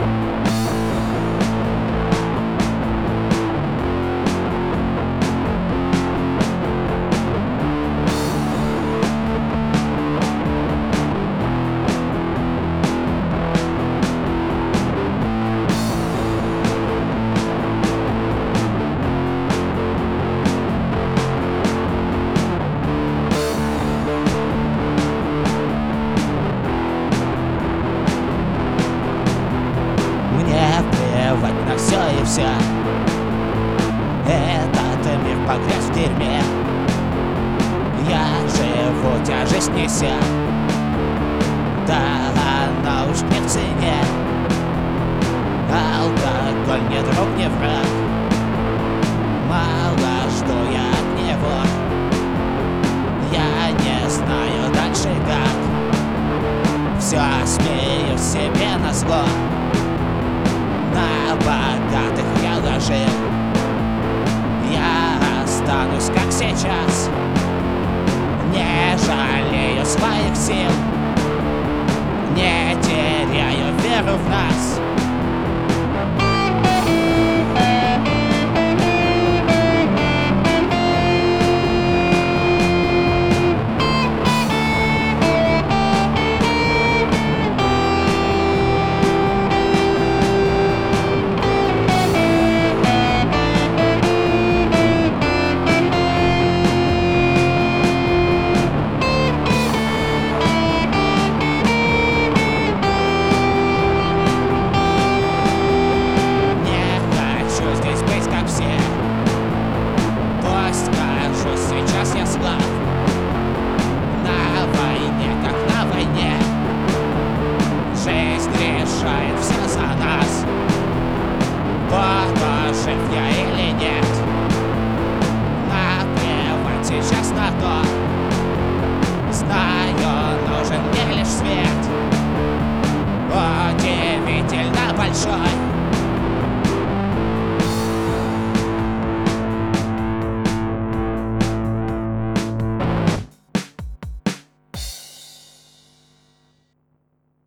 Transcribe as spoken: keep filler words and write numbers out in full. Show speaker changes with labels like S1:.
S1: Плевать на все и вся. Этот мир погряз в дерьме. Я живу, тяжесть неся. Да, она уж не в цене. Алкоголь не друг, не враг. Мало что я от него. Я не знаю дальше как. Все смею себе назло. На богатых я ложил. Я останусь как сейчас. Не жалею своих сил. Не теряю веру в нас. Сейчас я слаб. На войне, как на войне. Жизнь решает все за нас. Вот жив я или нет. Наплевать сейчас на то. Знаю, нужен мне лишь свет. Удивительно большой.